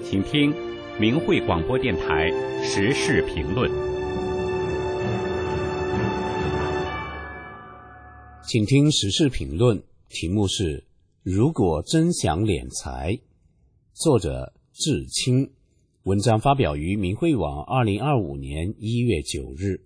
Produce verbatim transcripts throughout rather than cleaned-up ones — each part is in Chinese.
请听明慧广播电台时事评论。 请听时事评论，题目是如果真想敛财，作者志清，文章发表于明慧网二零二五年一月九日。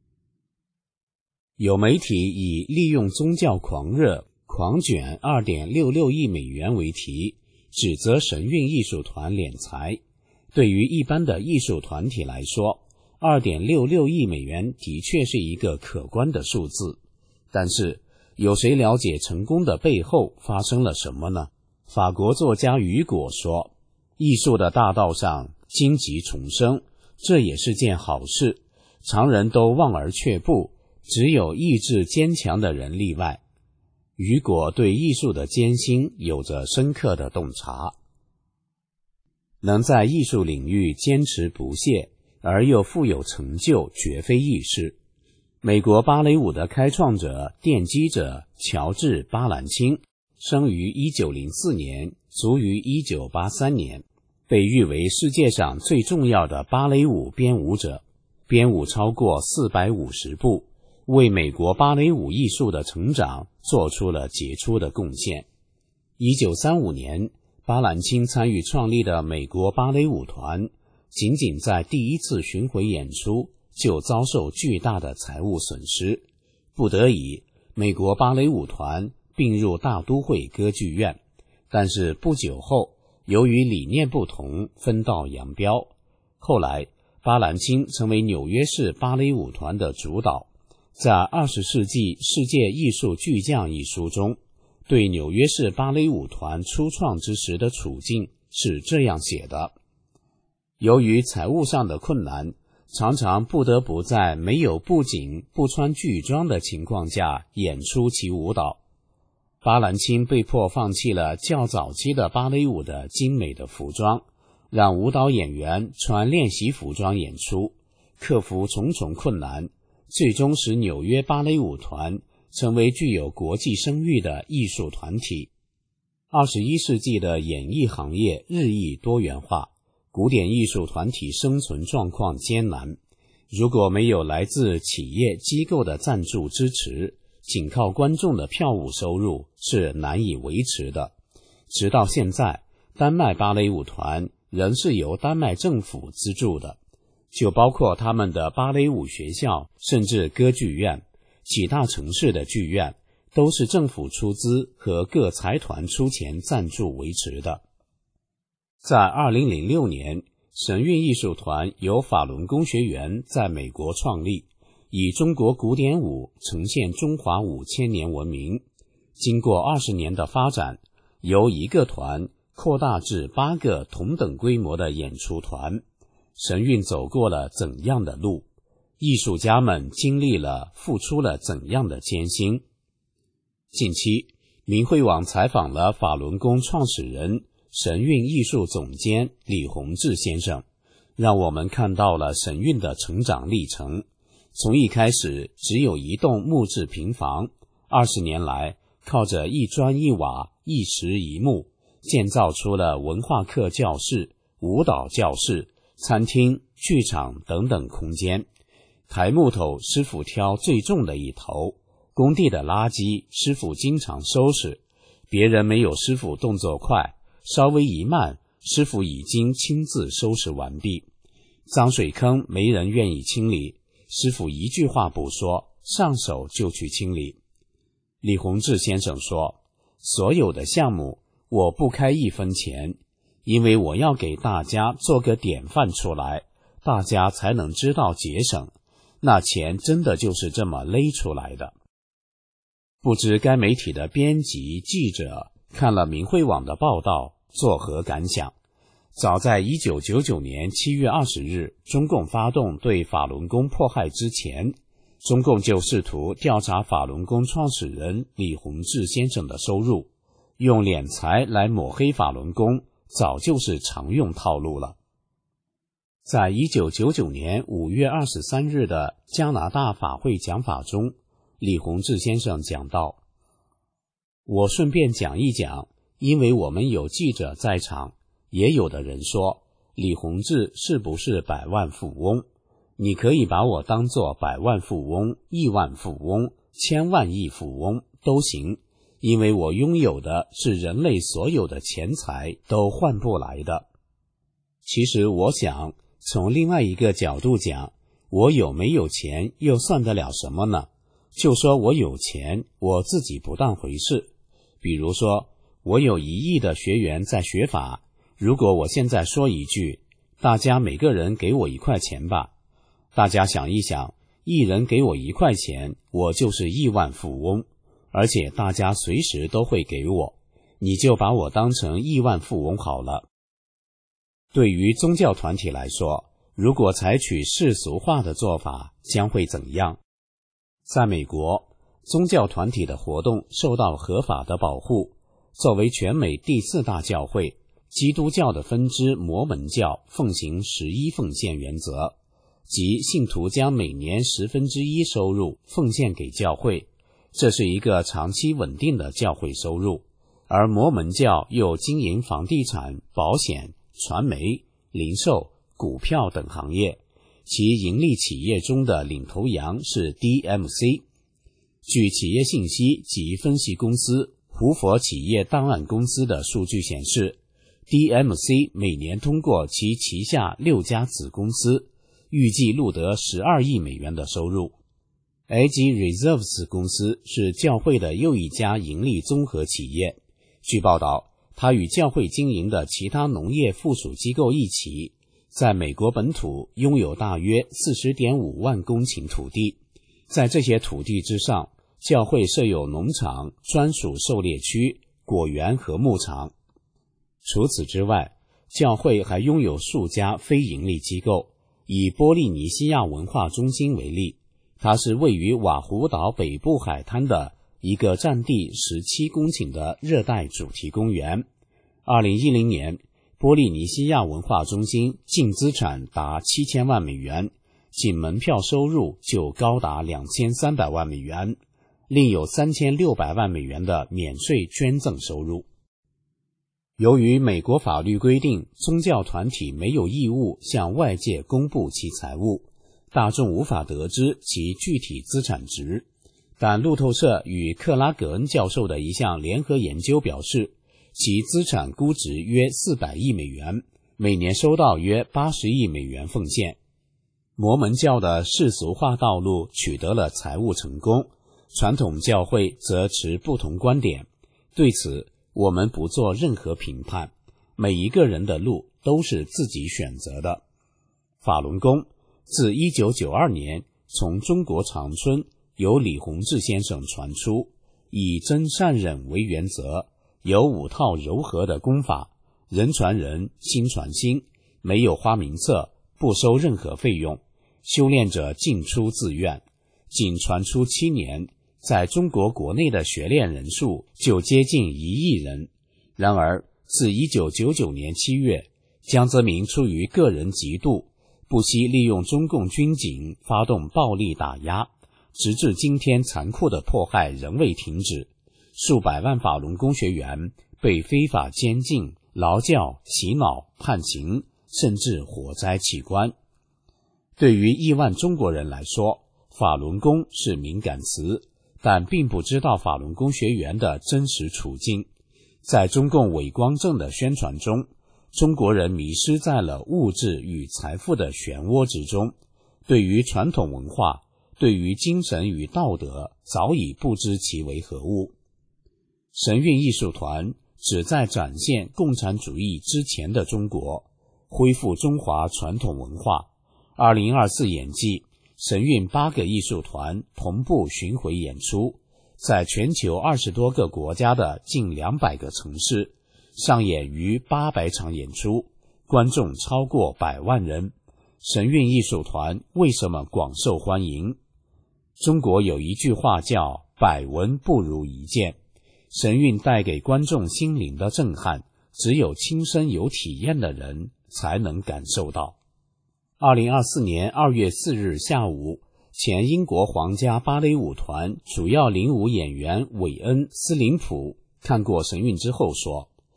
有媒体以利用宗教狂热狂卷 二点六六亿美元为题，指责神韵艺术团敛财。对于一般的艺术团体来说， 二点六六亿美元的确是一个可观的数字，但是有谁了解成功的背后发生了什么呢？法国作家雨果说，艺术的大道上荆棘丛生，这也是件好事，常人都望而却步，只有意志坚强的人例外。雨果对艺术的艰辛有着深刻的洞察。能在艺术领域坚持不懈，而又富有成就，绝非易事。美国芭蕾舞的开创者、奠基者乔治·巴兰钦生于一九零四年，卒于一九八三年，被誉为世界上最重要的芭蕾舞编舞者，编舞超过四百五十部，为美国芭蕾舞艺术的成长做出了杰出的贡献。一九三五年，巴兰钦参与创立的美国芭蕾舞团，仅仅在第一次巡回演出就遭受巨大的财务损失，不得已，美国芭蕾舞团并入大都会歌剧院，但是不久后，由于理念不同，分道扬镳。后来，巴兰钦成为纽约市芭蕾舞团的主导。在二十世纪世界艺术巨匠一书中，对纽约市芭蕾舞团初创之时的处境是这样写的：由于财务上的困难，常常不得不在没有布景、不穿剧装的情况下演出其舞蹈。巴兰钦被迫放弃了较早期的芭蕾舞的精美的服装，让舞蹈演员穿练习服装演出，克服重重困难，最终使纽约芭蕾舞团成为具有国际声誉的艺术团体。二十一世纪的演艺行业日益多元化，古典艺术团体生存状况艰难，如果没有来自企业机构的赞助支持，仅靠观众的票务收入是难以维持的。直到现在，丹麦芭蕾舞团仍是由丹麦政府资助的，就包括他们的芭蕾舞学校，甚至歌剧院，几大城市的剧院都是政府出资和各财团出钱赞助维持的。在二零零六年，神韵艺术团由法轮功学员在美国创立，以中国古典舞呈现中华五千年文明。经过二十年的发展，由一个团扩大至八个同等规模的演出团。神韵走过了怎样的路？艺术家们经历了、付出了怎样的艰辛？近期，明慧网采访了法轮功创始人、神韵艺术总监李洪志先生，让我们看到了神韵的成长历程。从一开始只有一栋木质平房，二十年来靠着一砖一瓦、一石一木，建造出了文化课教室、舞蹈教室、餐厅、剧场等等空间。抬木头师傅挑最重的一头，工地的垃圾师傅经常收拾，别人没有师傅动作快，稍微一慢，师傅已经亲自收拾完毕。脏水坑没人愿意清理，师傅一句话不说，上手就去清理。李洪志先生说，所有的项目我不开一分钱，因为我要给大家做个典范出来，大家才能知道节省，那钱真的就是这么勒出来的。不知该媒体的编辑记者看了明慧网的报道作何感想？早在一九九九年七月二十日，中共发动对法轮功迫害之前，中共就试图调查法轮功创始人李洪志先生的收入，用敛财来抹黑法轮功，早就是常用套路了。在一九九九年五月二十三日的加拿大法会讲法中，李洪志先生讲到，我顺便讲一讲，因为我们有记者在场，也有的人说李洪志是不是百万富翁？你可以把我当作百万富翁、亿万富翁、千万亿富翁都行，因为我拥有的是人类所有的钱财都换不来的。其实我想从另外一个角度讲，我有没有钱又算得了什么呢？就说我有钱，我自己不当回事。比如说，我有一亿的学员在学法，如果我现在说一句，大家每个人给我一块钱吧，大家想一想，一人给我一块钱，我就是亿万富翁，而且大家随时都会给我，你就把我当成亿万富翁好了。对于宗教团体来说，如果采取世俗化的做法，将会怎样？在美国，宗教团体的活动受到合法的保护。作为全美第四大教会，基督教的分支摩门教奉行十一奉献原则，即信徒将每年十分之一收入奉献给教会，这是一个长期稳定的教会收入。而摩门教又经营房地产、保险、传媒、零售、股票等行业，其盈利企业中的领头羊是 D M C。 据企业信息及分析公司胡佛企业档案公司的数据显示， D M C 每年通过其旗下六家子公司预计录得十二亿美元的收入。 A G Reserves 公司是教会的又一家盈利综合企业。据报道，它与教会经营的其他农业附属机构一起，在美国本土拥有大约 四十点五万公顷土地。在这些土地之上，教会设有农场、专属狩猎区、果园和牧场。除此之外，教会还拥有数家非营利机构。以波利尼西亚文化中心为例，它是位于瓦胡岛北部海滩的一个占地十七公顷的热带主题公园。二零一零年，波利尼西亚文化中心净资产达七千万美元，仅门票收入就高达两千三百万美元，另有三千六百万美元的免税捐赠收入。由于美国法律规定宗教团体没有义务向外界公布其财务，大众无法得知其具体资产值。但路透社与克拉格恩教授的一项联合研究表示，其资产估值约四百亿美元，每年收到约八十亿美元奉献。摩门教的世俗化道路取得了财务成功，传统教会则持不同观点。对此，我们不做任何评判，每一个人的路都是自己选择的。法轮功自一九九二年从中国长春由李洪志先生传出，以真善忍为原则，有五套柔和的功法，人传人，心传心，没有花名册，不收任何费用，修炼者进出自愿。仅传出七年，在中国国内的学练人数就接近一亿人。然而，自一九九九年七月，江泽民出于个人嫉妒，不惜利用中共军警发动暴力打压，直至今天残酷的迫害仍未停止。数百万法轮功学员被非法监禁、劳教、洗脑、判刑，甚至火灾器官。对于亿万中国人来说，法轮功是敏感词，但并不知道法轮功学员的真实处境。在中共伪光正的宣传中，中国人迷失在了物质与财富的漩涡之中，对于传统文化，对于精神与道德，早已不知其为何物。神韵艺术团旨在展现共产主义之前的中国，恢复中华传统文化。二零二四演季，神韵八个艺术团同步巡回演出，在全球二十多个国家的近两百个城市上演逾八百场演出，观众超过百万人。神韵艺术团为什么广受欢迎？中国有一句话叫百闻不如一见，神韵带给观众心灵的震撼，只有亲身有体验的人才能感受到。二零二四年二月四日下午，前英国皇家芭蕾舞团主要领舞演员韦恩·斯林普看过神韵之后说，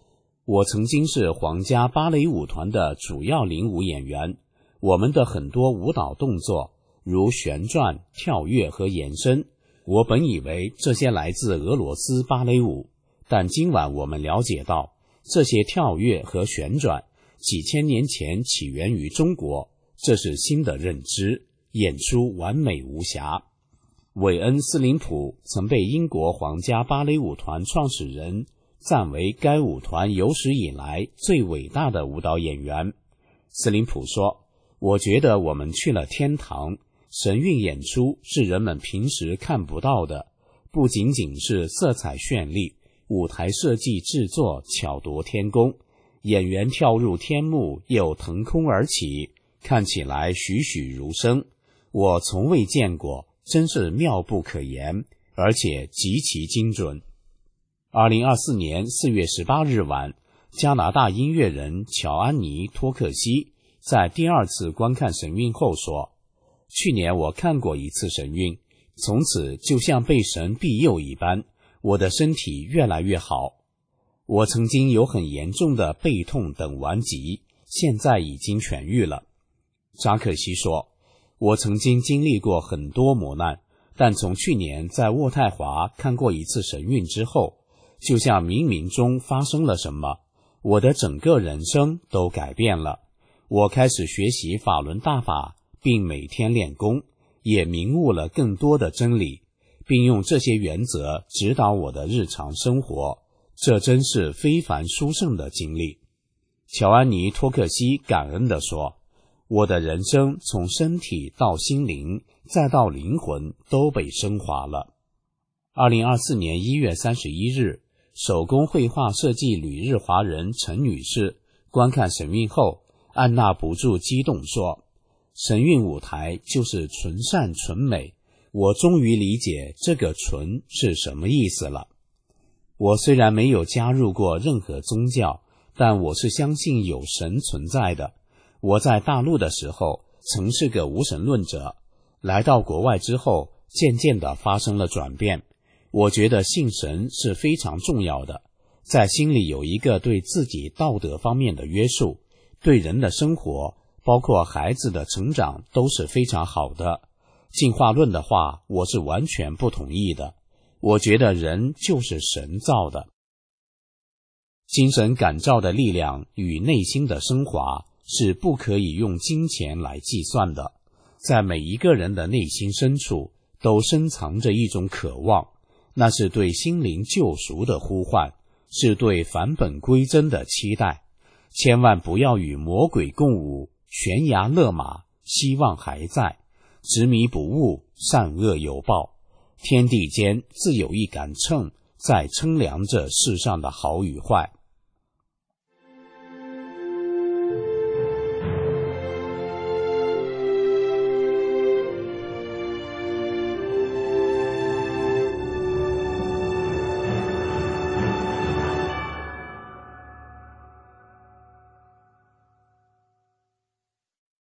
我曾经是皇家芭蕾舞团的主要领舞演员，我们的很多舞蹈动作，如旋转、跳跃和延伸，我本以为这些来自俄罗斯芭蕾舞，但今晚我们了解到，这些跳跃和旋转几千年前起源于中国，这是新的认知，演出完美无瑕。韦恩·斯林普曾被英国皇家芭蕾舞团创始人赞为该舞团有史以来最伟大的舞蹈演员。斯林普说，我觉得我们去了天堂，神韵演出是人们平时看不到的，不仅仅是色彩绚丽，舞台设计制作巧夺天工，演员跳入天幕又腾空而起，看起来栩栩如生，我从未见过，真是妙不可言，而且极其精准。二零二四年四月十八日晚，加拿大音乐人乔安妮·托克西在第二次观看神韵后说，去年我看过一次神韵，从此就像被神庇佑一般，我的身体越来越好。我曾经有很严重的背痛等顽疾，现在已经痊愈了。扎克西说，我曾经经历过很多磨难，但从去年在渥太华看过一次神韵之后，就像冥冥中发生了什么，我的整个人生都改变了。我开始学习法轮大法，并每天练功，也明悟了更多的真理，并用这些原则指导我的日常生活，这真是非凡殊胜的经历。乔安妮·托克西感恩地说，我的人生从身体到心灵再到灵魂都被升华了。二零二四年一月三十一日，手工绘画设计旅日华人陈女士观看神韵后，按捺不住激动说，神韵舞台就是纯善纯美，我终于理解这个纯是什么意思了。我虽然没有加入过任何宗教，但我是相信有神存在的。我在大陆的时候曾是个无神论者，来到国外之后渐渐地发生了转变。我觉得信神是非常重要的，在心里有一个对自己道德方面的约束，对人的生活，包括孩子的成长都是非常好的。进化论的话，我是完全不同意的。我觉得人就是神造的。精神感召的力量与内心的升华是不可以用金钱来计算的，在每一个人的内心深处都深藏着一种渴望，那是对心灵救赎的呼唤，是对返本归真的期待。千万不要与魔鬼共舞，悬崖勒马，希望还在，执迷不悟，善恶有报。天地间自有一杆秤，在称量着世上的好与坏。